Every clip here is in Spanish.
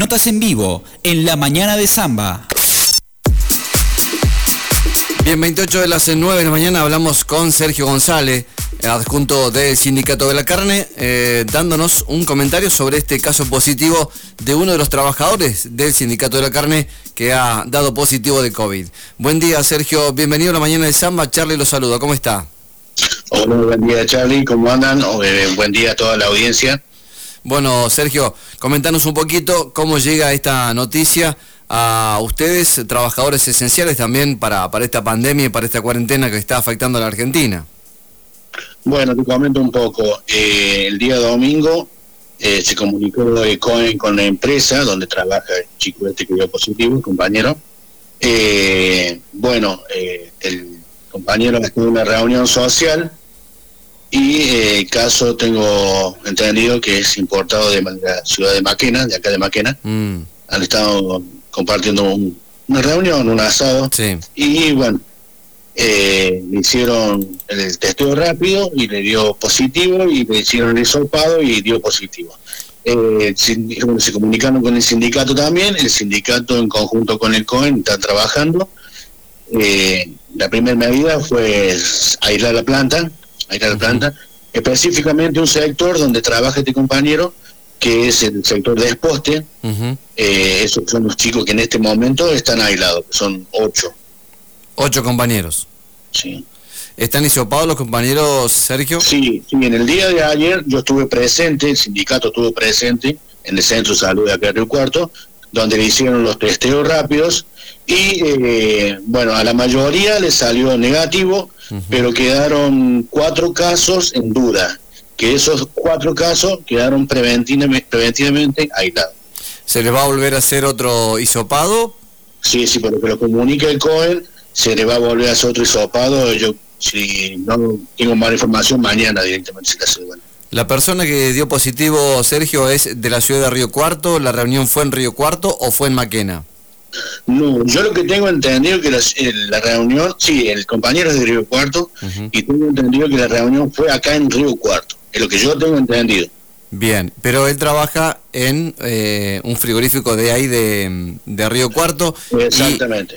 Notas en vivo, en la mañana de Samba. Bien, 28 de las 9 de la mañana hablamos con Sergio González, adjunto del Sindicato de la Carne, dándonos un comentario sobre este caso positivo de uno de los trabajadores del Sindicato de la Carne que ha dado positivo de COVID. Buen día, Sergio, bienvenido a la mañana de Samba. Charlie lo saluda, ¿cómo está? Hola, buen día, Charlie, ¿cómo andan? Buen día a toda la audiencia. Bueno, Sergio, comentanos un poquito cómo llega esta noticia a ustedes, trabajadores esenciales también para esta pandemia y para esta cuarentena que está afectando a la Argentina. Bueno, te comento un poco. El día domingo se comunicó Cohen con la empresa donde trabaja el chico este que dio positivo, el compañero. El compañero está en una reunión social y el caso tengo entendido que es importado de la ciudad de Maquena, de acá de Maquena. Han estado compartiendo una reunión, un asado, sí. Y bueno, le hicieron el testeo rápido y le dio positivo, y le hicieron el hisopado y dio positivo. Se comunicaron con el sindicato también, el sindicato en conjunto con el COEN están trabajando. La primera medida fue aislar la planta, específicamente un sector donde trabaja este compañero, que es el sector de Esposte. Esos son los chicos que en este momento están aislados, que son 8. 8 compañeros. Sí. ¿Están hisopados los compañeros, Sergio? Sí, en el día de ayer yo estuve presente, el sindicato estuvo presente en el centro de salud de acá de Río Cuarto, donde le hicieron los testeos rápidos y a la mayoría le salió negativo, pero quedaron 4 casos en duda, que esos 4 casos quedaron preventivamente aislados. ¿Se les va a volver a hacer otro hisopado? Sí, por lo que lo comunica el COEN, se le va a volver a hacer otro hisopado. Yo, si no tengo más información, mañana directamente se le hace. Bueno. ¿La persona que dio positivo, Sergio, es de la ciudad de Río Cuarto? ¿La reunión fue en Río Cuarto o fue en Maquena? No, yo lo que tengo entendido que la reunión, sí, el compañero es de Río Cuarto, y tengo entendido que la reunión fue acá en Río Cuarto, es lo que yo tengo entendido. Bien, pero él trabaja en un frigorífico de ahí de Río Cuarto. Exactamente.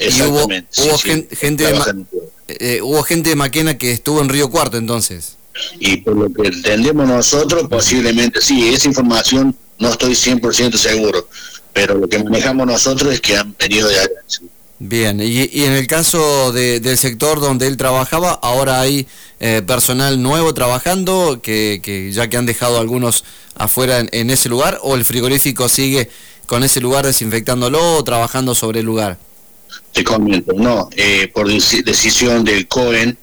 Hubo gente de Maquena que estuvo en Río Cuarto entonces. Y por lo que entendemos nosotros, posiblemente sí, esa información no estoy 100% seguro, pero lo que manejamos nosotros es que han venido de allá. Bien, y en el caso del sector donde él trabajaba, ahora hay personal nuevo trabajando, que ya que han dejado algunos afuera en ese lugar, o el frigorífico sigue con ese lugar desinfectándolo o trabajando sobre el lugar. Te comento, no, por decisión del COEN,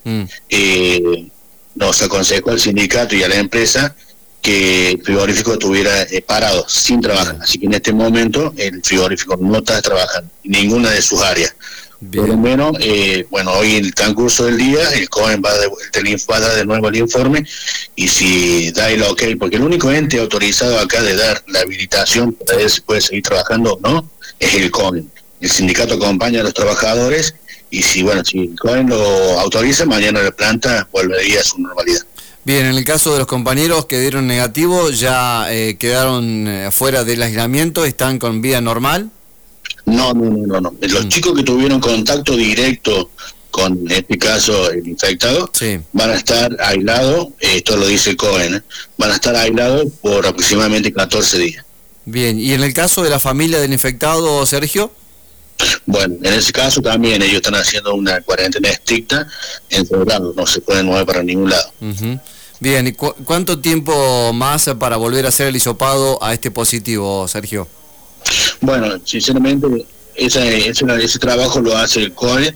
nos aconsejó al sindicato y a la empresa que el frigorífico estuviera parado, sin trabajar. Así que en este momento el frigorífico no está trabajando en ninguna de sus áreas. Bien. Por lo menos, hoy en el transcurso del día, el COEN va a dar de nuevo el informe, y si da el ok, porque el único ente autorizado acá de dar la habilitación para ver si puede seguir trabajando o no, es el COEN. El sindicato acompaña a los trabajadores, y si el COEN lo autoriza, mañana la planta volvería a su normalidad. Bien, en el caso de los compañeros que dieron negativo, ¿ya quedaron fuera del aislamiento? ¿Están con vida normal? No. Los chicos que tuvieron contacto directo con, en este caso, el infectado, sí, van a estar aislados, esto lo dice el COEN, van a estar aislados por aproximadamente 14 días. Bien, ¿y en el caso de la familia del infectado, Sergio? Bueno, en ese caso también ellos están haciendo una cuarentena estricta, encerrados, no se pueden mover para ningún lado. Bien, ¿y cuánto tiempo más para volver a hacer el hisopado a este positivo, Sergio? Bueno, sinceramente, ese trabajo lo hace el COE,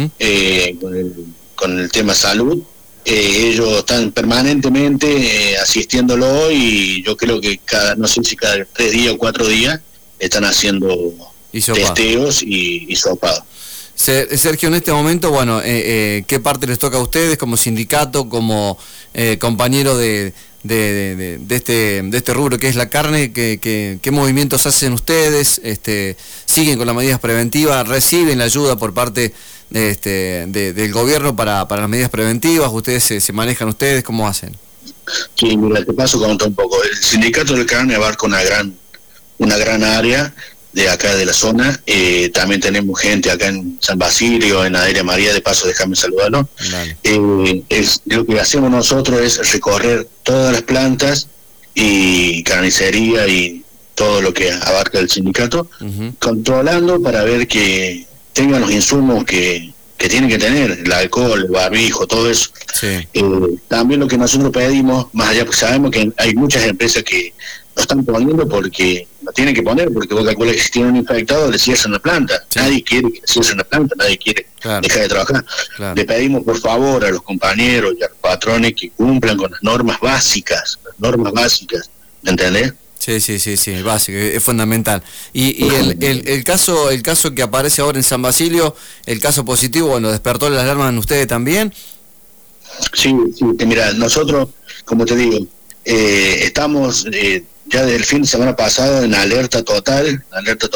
con el tema salud. Ellos están permanentemente asistiéndolo, y yo creo que no sé si cada 3 días o 4 días están haciendo testeos y hisopados. Sergio, en este momento, ¿qué parte les toca a ustedes como sindicato, como compañero de este rubro que es la carne? ¿Qué movimientos hacen ustedes? ¿Siguen con las medidas preventivas? ¿Reciben la ayuda por parte del gobierno para las medidas preventivas? ¿Ustedes se manejan ustedes? ¿Cómo hacen? Sí, mira, te paso a contar un poco. El sindicato de carne abarca una gran área, de acá de la zona. También tenemos gente acá en San Basilio, en Adela María, de paso déjame saludarlo. Lo que hacemos nosotros es recorrer todas las plantas y carnicería y todo lo que abarca el sindicato, controlando para ver que tengan los insumos que tienen que tener, el alcohol, el barbijo, todo eso. También lo que nosotros pedimos, más allá, porque sabemos que hay muchas empresas que lo están poniendo porque lo tienen que poner, porque vos calculas que si tienen un infectado le cierran la planta. Nadie quiere que le cierren la planta, nadie quiere dejar de trabajar. Le pedimos por favor a los compañeros y a los patrones que cumplan con las normas básicas, ¿me entendés? Sí, básico, es fundamental. Y el caso que aparece ahora en San Basilio, el caso positivo, bueno, ¿despertó las alarmas en ustedes también? Sí, mira, nosotros, como te digo, estamos ya desde el fin de semana pasado en alerta total,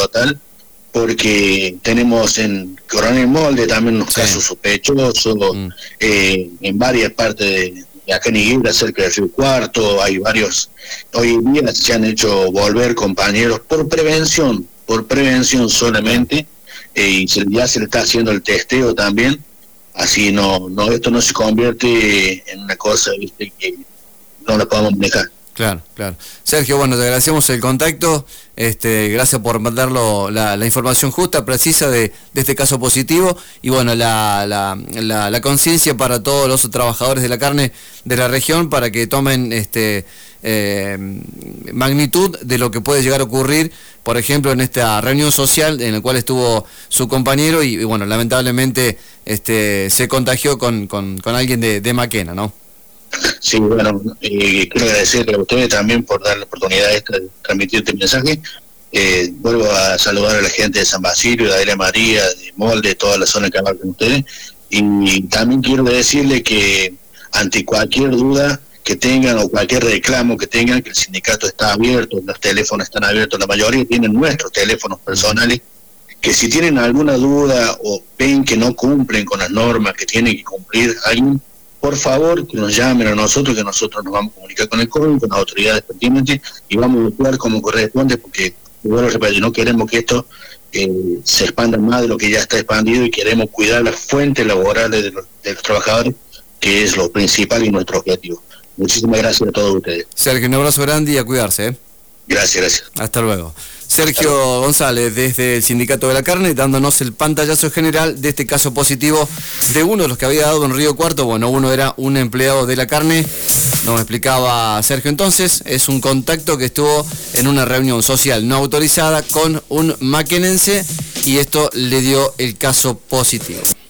porque tenemos en Coronel Molde también unos casos sospechosos, en varias partes de acá en Higuera, cerca del Río Cuarto, hay varios, hoy en día se han hecho volver compañeros por prevención solamente, y ya se le está haciendo el testeo también, así esto no se convierte en una cosa, ¿viste?, que no la podemos manejar. Claro. Sergio, bueno, te agradecemos el contacto, gracias por mandarlo la información justa, precisa de este caso positivo, y bueno, la conciencia para todos los trabajadores de la carne de la región para que tomen magnitud de lo que puede llegar a ocurrir, por ejemplo, en esta reunión social en la cual estuvo su compañero y bueno, lamentablemente se contagió con alguien de Maquena, ¿no? Sí, bueno, quiero agradecerle a ustedes también por dar la oportunidad de transmitir este mensaje. Vuelvo a saludar a la gente de San Basilio, de Adela María, de Molde, de toda la zona que abarcan ustedes. Y también quiero decirle que ante cualquier duda que tengan o cualquier reclamo que tengan, que el sindicato está abierto, los teléfonos están abiertos, la mayoría tienen nuestros teléfonos personales, que si tienen alguna duda o ven que no cumplen con las normas que tiene que cumplir alguien, por favor, que nos llamen a nosotros, que nosotros nos vamos a comunicar con el COI, con las autoridades pertinentes, y vamos a actuar como corresponde, porque, bueno, repito, no queremos que esto se expanda más de lo que ya está expandido, y queremos cuidar las fuentes laborales de los trabajadores, que es lo principal y nuestro objetivo. Muchísimas gracias a todos ustedes. Sergio, un abrazo grande y a cuidarse. Gracias. Hasta luego. Sergio González, desde el Sindicato de la Carne, dándonos el pantallazo general de este caso positivo de uno de los que había dado en Río Cuarto. Bueno, uno era un empleado de la carne, nos explicaba Sergio entonces, es un contacto que estuvo en una reunión social no autorizada con un maquenense y esto le dio el caso positivo.